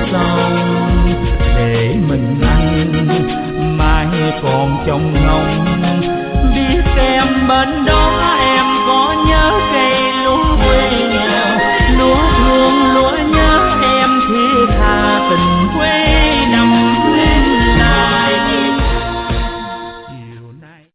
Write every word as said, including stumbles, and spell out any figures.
sâu để mình anh mai còn trong ngóng đi xem bên đó